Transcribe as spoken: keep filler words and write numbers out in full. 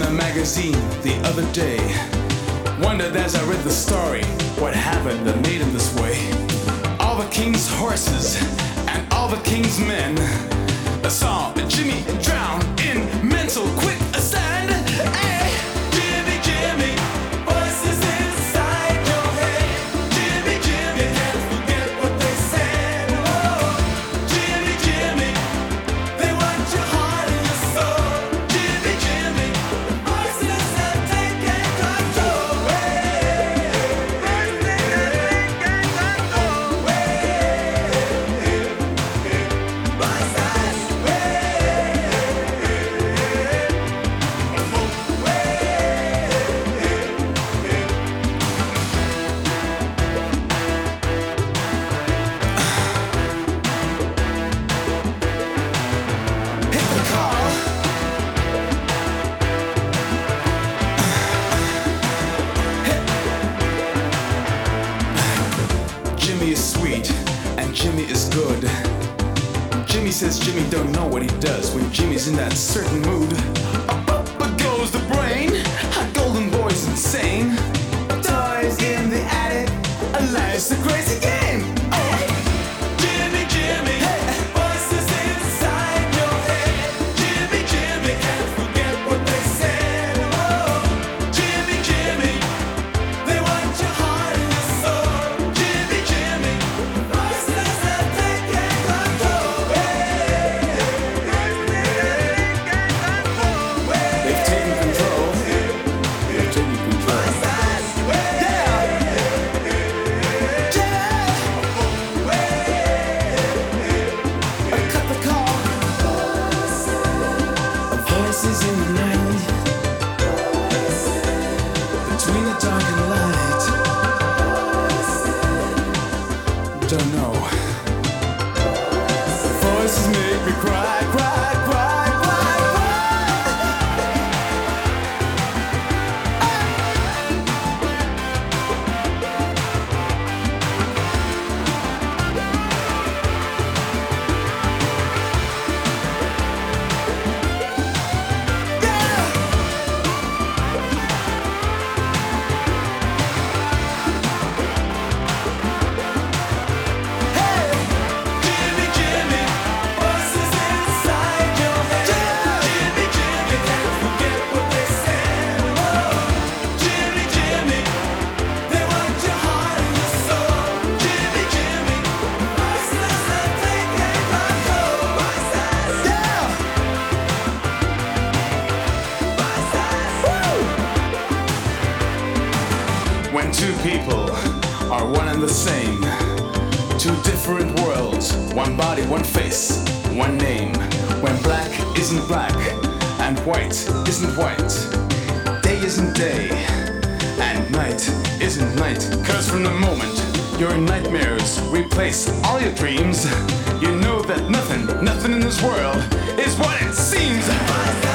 a magazine the other day. Wondered as I read the story, what happened that made him this way. All the king's horses and all the king's men saw Jimmy drown in mental quicksand. Hey, Jimmy, Jimmy, voices inside your head. Jimmy, Jimmy, can't forget what they said. Oh, Jimmy, Jimmy, they want your heart and your soul. Jimmy, Jimmy, voices have taken control. Jimmy is sweet and Jimmy is good. Jimmy says Jimmy don't know what he does when Jimmy's in that certain mood. Up, up, up goes the brain, a golden boy's insane. Toys in the attic, life's a crazy game. Oh, Jimmy, Jimmy, hey, voices inside your head. Jimmy, Jimmy, can't forget what they said. Oh, Jimmy, Jimmy, they want your heart and your soul. Jimmy, Jimmy, voices have taken control. They've taken control. They've taken control. Voices in the night, between the dark and light. Don't know. Voices make me cry, cry, cry, cry, When two people are one and the same, two different worlds, one body, one face, one name. When black isn't black and white isn't white, day isn't day and night isn't night. Cause from the moment your nightmares replace all your dreams, you know that nothing, nothing in this world is what it seems.